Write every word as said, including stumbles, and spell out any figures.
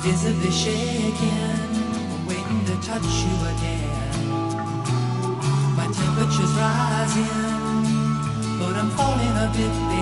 visibly shaking, waiting to touch you again. My temperature's rising, but I'm falling a bit